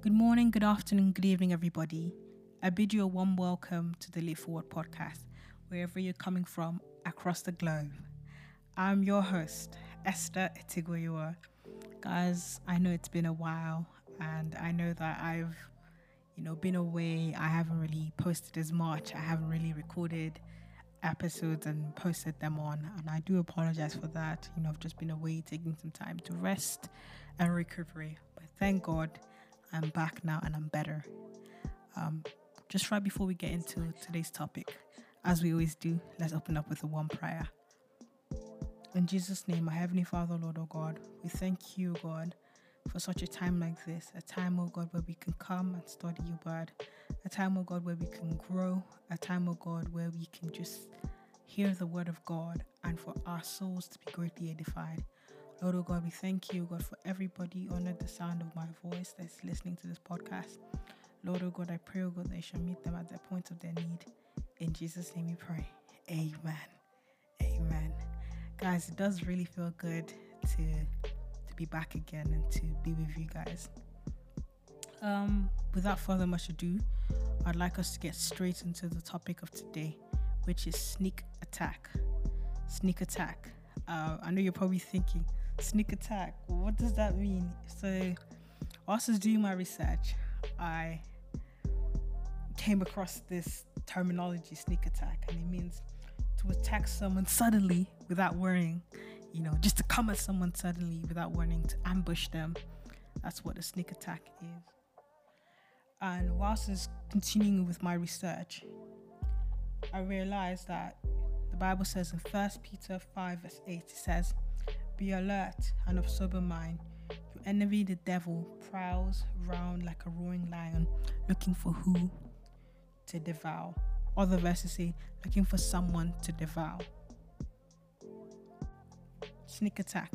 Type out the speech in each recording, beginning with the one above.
Good morning, good afternoon, good evening, everybody. I bid you a warm welcome to the Leap Forward podcast, wherever you're coming from across the globe. I'm your host, Esther Etigoyua. Guys, I know it's been a while, and I know that I've, been away. I haven't really posted as much. I haven't really recorded episodes and posted them on, and I do apologize for that. I've just been away taking some time to rest and recovery, but thank God I'm back now and I'm better. Just right before we get into today's topic, as we always do, let's open up with a warm prayer. In Jesus' name, our Heavenly Father, Lord, oh God, we thank you, God, for such a time like this, a time, oh God, where we can come and study your word, a time, oh God, where we can grow, a time, oh God, where we can just hear the word of God and for our souls to be greatly edified. Lord, oh God, we thank you, God, for everybody under the sound of my voice that's listening to this podcast. Lord, oh God, I pray, oh God, that you shall meet them at the point of their need. In Jesus' name we pray. Amen. Amen. Guys, it does really feel good to be back again and to be with you guys. Without further much ado, I'd like us to get straight into the topic of today, which is sneak attack. Sneak attack. I know you're probably thinking, sneak attack, what does that mean? So, whilst I was doing my research, I came across this terminology, sneak attack, and it means to attack someone suddenly without warning, just to come at someone suddenly without warning, to ambush them. That's what a sneak attack is. And whilst I was continuing with my research, I realized that the Bible says in 1 Peter 5 verse 8, it says, "Be alert and of sober mind. Your enemy, the devil, prowls round like a roaring lion, looking for who to devour." Other verses say, looking for someone to devour. Sneak attack.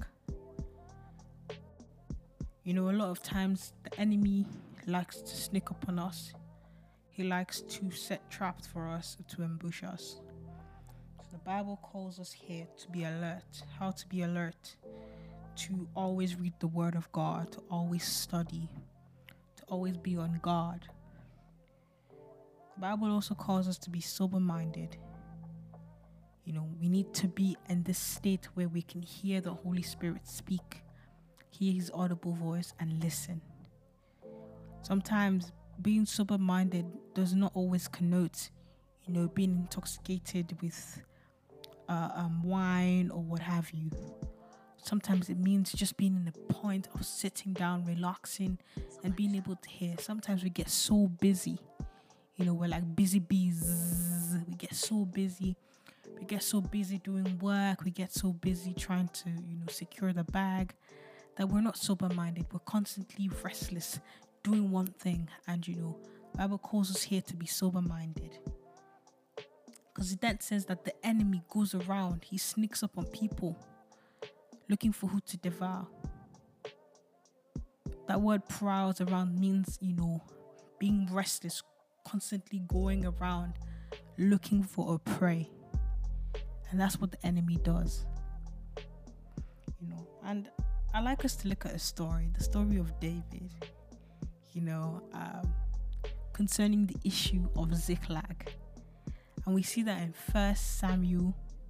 A lot of times the enemy likes to sneak up on us. He likes to set traps for us, to ambush us. So the Bible calls us here to be alert. How to be alert? To always read the Word of God, to always study, to always be on guard. The Bible also calls us to be sober-minded. We need to be in this state where we can hear the Holy Spirit speak, hear His audible voice, and listen. Sometimes being sober-minded does not always connote, being intoxicated with wine or what have you. Sometimes it means just being in the point of sitting down, relaxing, and being able to hear. Sometimes we get so busy. We're like busy bees. We get so busy. We get so busy doing work. We get so busy trying to, secure the bag that we're not sober-minded. We're constantly restless, doing one thing. And, the Bible calls us here to be sober-minded. Because it then says that the enemy goes around. He sneaks up on people, looking for who to devour. That word prowls around means, being restless, constantly going around looking for a prey. And that's what the enemy does. And I like us to look at the story of David, concerning the issue of Ziklag. And we see that in 1 Samuel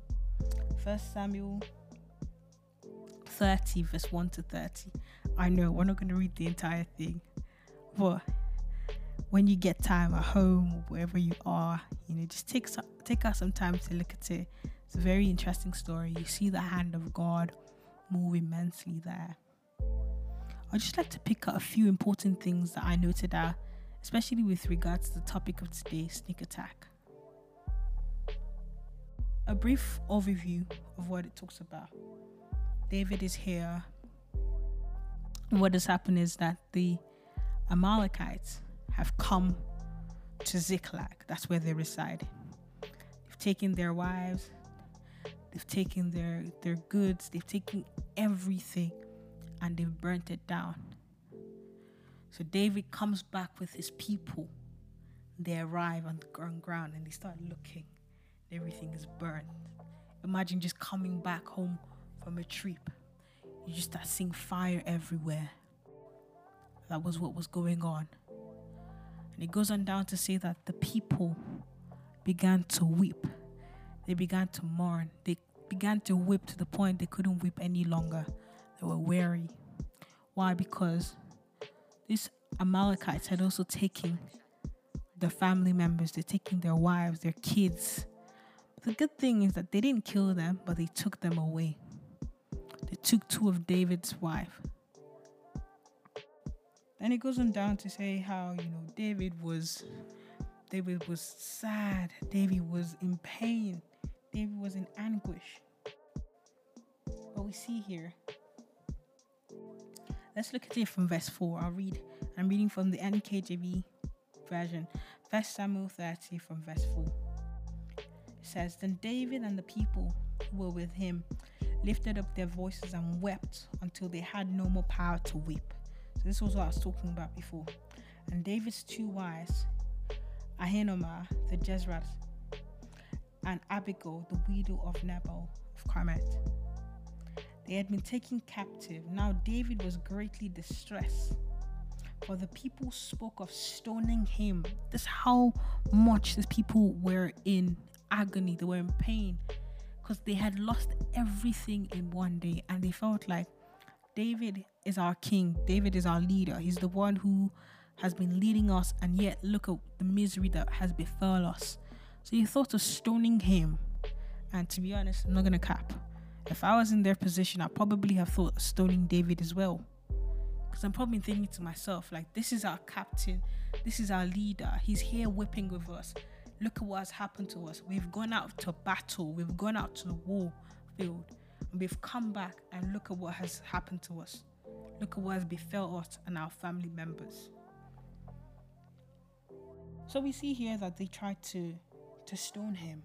30 verse 1 to 30. I know we're not going to read the entire thing, but when you get time at home or wherever you are, just take out some time to look at it. It's a very interesting story. You see the hand of God move immensely there. I'd just like to pick out a few important things that I noted out, especially with regards to the topic of today, sneak attack. A brief overview of what it talks about. David is here. What has happened is that the Amalekites have come to Ziklag. That's where they reside. They've taken their wives, they've taken their goods, they've taken everything, and they've burnt it down. So David comes back with his people. They arrive on the ground and they start looking. Everything is burned. Imagine just coming back home from a trip. You just start seeing fire everywhere. That was what was going on. And it goes on down to say that the people began to weep. They began to mourn. They began to weep to the point they couldn't weep any longer. They were weary. Why? Because these Amalekites had also taken their family members. They're taking their wives, their kids. The good thing is that they didn't kill them, but they took them away. They took 2 of David's wives. Then it goes on down to say how, David was sad. David was in pain. David was in anguish. What we see here, let's look at it from verse 4. I'm reading from the NKJV version. 1 Samuel 30 from verse 4. It says, Then David and the people who were with him lifted up their voices and wept until they had no more power to weep. So this was what I was talking about before. And David's 2 wives, Ahinoam the Jezreelite, and Abigail, the widow of Nabal of Carmel. They had been taken captive. Now David was greatly distressed, for the people spoke of stoning him. This is how much these people were in agony. They were in pain because they had lost everything in one day, and they felt like David is our king. David is our leader. He's the one who has been leading us, and yet look at the misery that has befell us. So you thought of stoning him. And to be honest, I'm not going to cap. If I was in their position, I probably have thought of stoning David as well. Because I'm probably thinking to myself, like, this is our captain. This is our leader. He's here whipping with us. Look at what has happened to us. We've gone out to battle. We've gone out to the war field. And we've come back, and look at what has happened to us. Look at what has befell us and our family members. So we see here that they tried to stone him.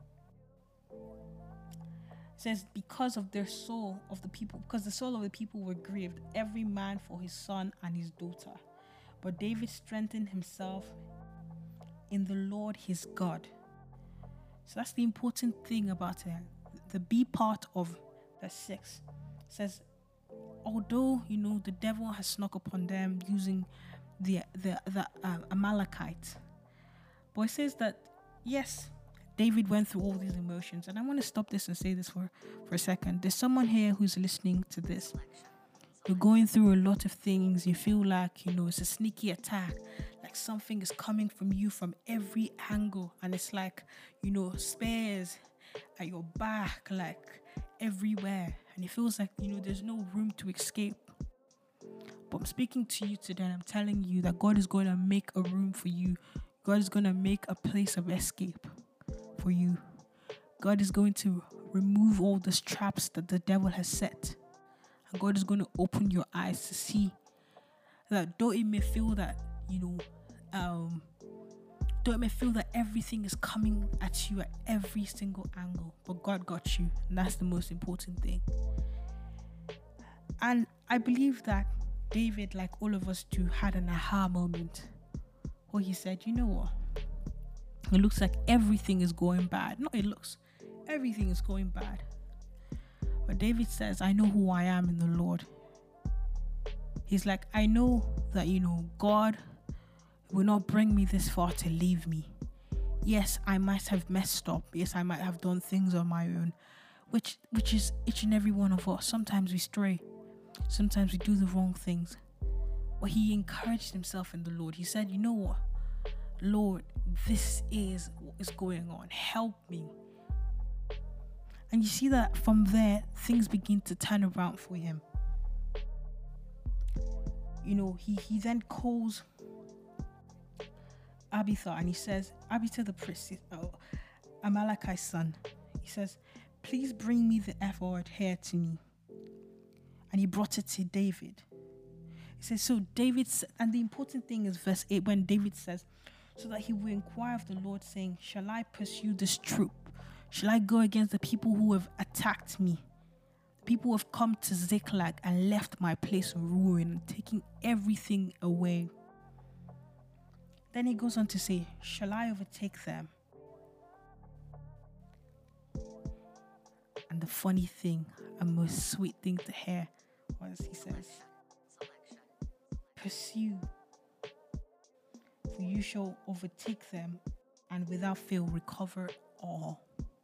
It says, because of their soul of the people, because the soul of the people were grieved, every man for his son and his daughter. But David strengthened himself in the Lord his God. So that's the important thing about it. The B part of verse 6 says, although, the devil has snuck upon them using the Amalekites, but it says that, yes, David went through all these emotions. And I want to stop this and say this for a second. There's someone here who's listening to this. You're going through a lot of things. You feel like, it's a sneaky attack. Like something is coming from you from every angle. And it's like, spears at your back, like everywhere. And it feels like, there's no room to escape. But I'm speaking to you today, and I'm telling you that God is going to make a room for you. God is going to make a place of escape for you. God is going to remove all those traps that the devil has set. And God is going to open your eyes to see that though it may feel that, though it may feel that everything is coming at you at every single angle, but God got you. And that's the most important thing. And I believe that David, like all of us do, had an aha moment where he said, you know what? It looks like everything is going bad. Everything is going bad. But David says, I know who I am in the Lord. He's like, I know that, God will not bring me this far to leave me. Yes, I might have messed up. Yes, I might have done things on my own, which is each and every one of us. Sometimes we stray. Sometimes we do the wrong things. But he encouraged himself in the Lord. He said, you know what? Lord, this is what is going on. Help me. And you see that from there, things begin to turn around for him. He then calls Abiathar, and he says, Abiathar the priest, Amalekite's son, he says, please bring me the ephod here to me. And he brought it to David. He says, so David, and the important thing is verse 8, when David says, so that he will inquire of the Lord, saying, shall I pursue this troop? Shall I go against the people who have attacked me? The people who have come to Ziklag and left my place of ruin and taking everything away. Then he goes on to say, shall I overtake them? And the funny thing, and most sweet thing to hear was, he says, pursue, for you shall overtake them, and without fail recover all.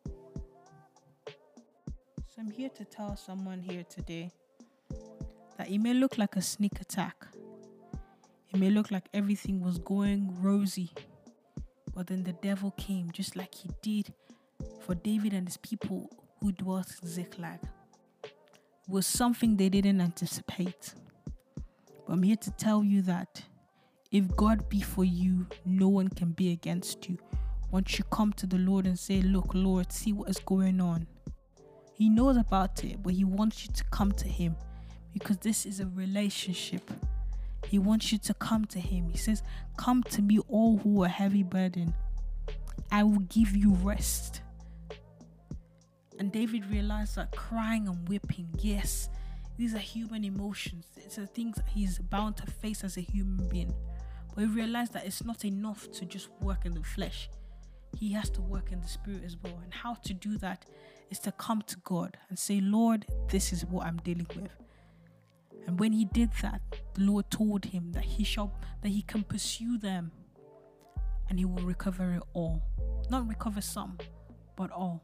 So I'm here to tell someone here today that it may look like a sneak attack. It may look like everything was going rosy, but then the devil came just like he did for David and his people who dwelt in Ziklag. It was something they didn't anticipate. But I'm here to tell you that if God be for you, no one can be against you. Once you come to the Lord and say, look, Lord, see what is going on. He knows about it, but he wants you to come to him because this is a relationship. He wants you to come to him. He says, come to me, all who are heavy burdened. I will give you rest. And David realized that crying and weeping, yes, these are human emotions. It's the things that he's bound to face as a human being. But he realized that it's not enough to just work in the flesh. He has to work in the spirit as well. And how to do that is to come to God and say, Lord, this is what I'm dealing with. And when he did that, the Lord told him that he can pursue them and he will recover it all. Not recover some, but all.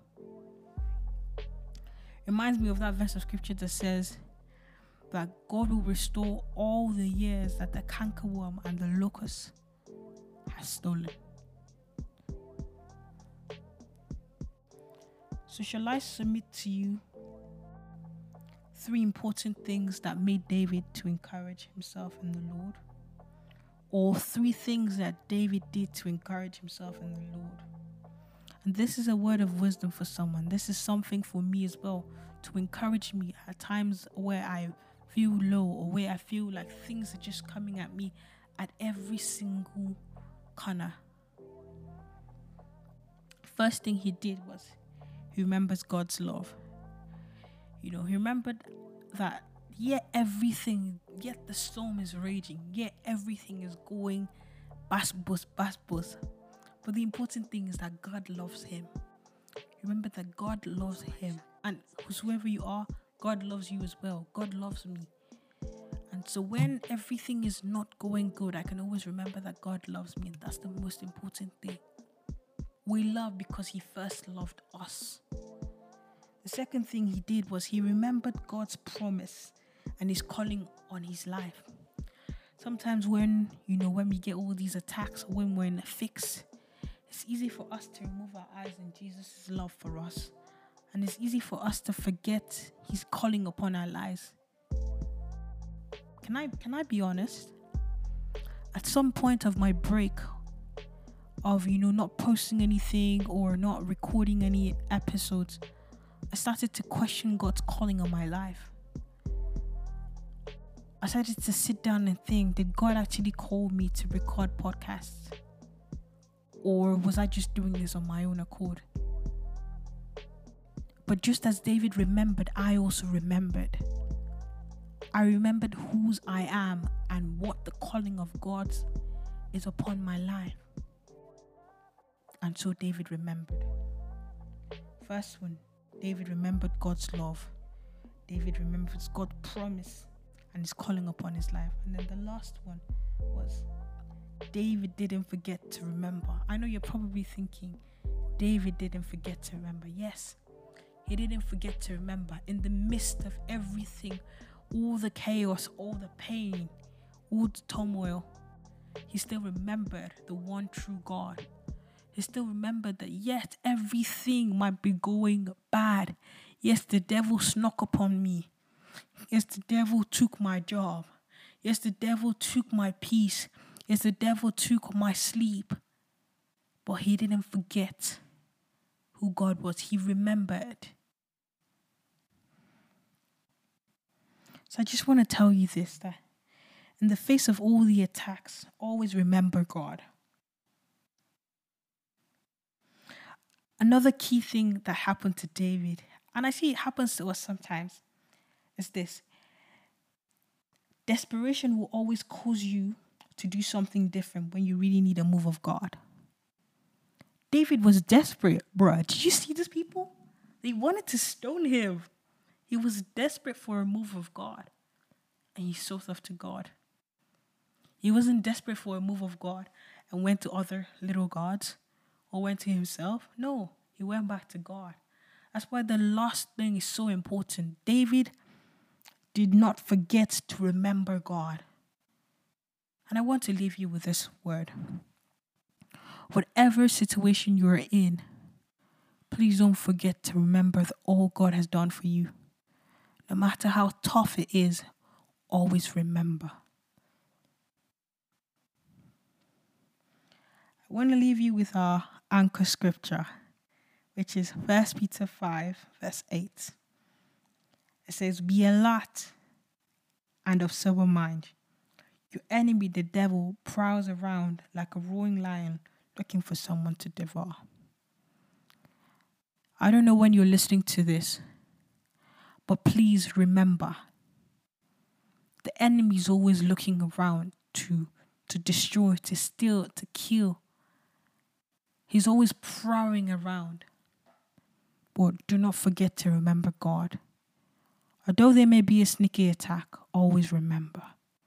Reminds me of that verse of scripture that says that God will restore all the years that the cankerworm and the locust has stolen. So shall I submit to you 3 important things that made David to encourage himself in the Lord? Or 3 things that David did to encourage himself in the Lord? And this is a word of wisdom for someone. This is something for me as well, to encourage me at times where I feel low or where I feel like things are just coming at me at every single corner. First thing he did was he remembers God's love. He remembered that yet the storm is raging, yet everything is going bas bus. But the important thing is that God loves him. Remember that God loves him. And whosoever you are, God loves you as well. God loves me. And so when everything is not going good, I can always remember that God loves me. And that's the most important thing. We love because he first loved us. The second thing he did was he remembered God's promise and his calling on his life. Sometimes when we get all these attacks, or when we're in a fix, it's easy for us to remove our eyes on Jesus' love for us. And it's easy for us to forget his calling upon our lives. Can I be honest? At some point of my break of, not posting anything or not recording any episodes, I started to question God's calling on my life. I started to sit down and think, did God actually call me to record podcasts? Or was I just doing this on my own accord? But just as David remembered, I also remembered. I remembered whose I am and what the calling of God is upon my life. And so David remembered. First one, David remembered God's love. David remembers God's promise and his calling upon his life. And then the last one was David didn't forget to remember. I know you're probably thinking, David didn't forget to remember. Yes, he didn't forget to remember. In the midst of everything, all the chaos, all the pain, all the turmoil, he still remembered the one true God. He still remembered that yet everything might be going bad. Yes, the devil snuck upon me. Yes, the devil took my job. Yes, the devil took my peace. Yes, the devil took my sleep. But he didn't forget who God was. He remembered. So I just want to tell you this, that in the face of all the attacks, always remember God. Another key thing that happened to David, and I see it happens to us sometimes, is this. Desperation will always cause you to do something different when you really need a move of God. David was desperate, bruh. Did you see these people? They wanted to stone him. He was desperate for a move of God. And he sought after God. He wasn't desperate for a move of God and went to other little gods or went to himself. No, he went back to God. That's why the last thing is so important. David did not forget to remember God. And I want to leave you with this word. Whatever situation you're in, please don't forget to remember all God has done for you. No matter how tough it is, always remember. I want to leave you with our anchor scripture, which is 1 Peter 5, verse 8. It says, "Be alert and of sober mind. Your enemy, the devil, prowls around like a roaring lion looking for someone to devour." I don't know when you're listening to this, but please remember, the enemy is always looking around to destroy, to steal, to kill. He's always prowling around. But do not forget to remember God. Although there may be a sneaky attack, always remember.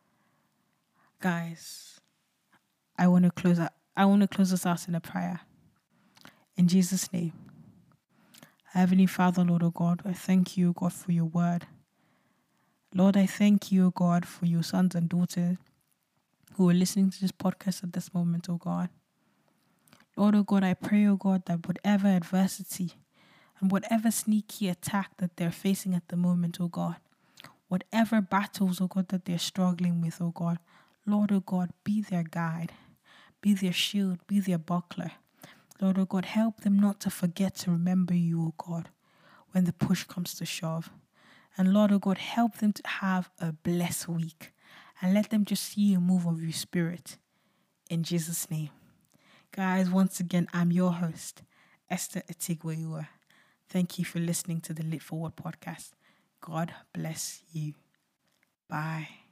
Guys, I want to close us out in a prayer. In Jesus' name. Heavenly Father, Lord, O God, I thank you, God, for your word. Lord, I thank you, God, for your sons and daughters who are listening to this podcast at this moment, O God. Lord, O God, I pray, O God, that whatever adversity and whatever sneaky attack that they're facing at the moment, O God, whatever battles, O God, that they're struggling with, O God, Lord, O God, be their guide, be their shield, be their buckler. Lord, O God, help them not to forget to remember you, O God, when the push comes to shove. And Lord, O God, help them to have a blessed week and let them just see a move of your spirit. In Jesus' name. Guys, once again, I'm your host, Esther Etigwe. Thank you for listening to the Lit Forward podcast. God bless you. Bye.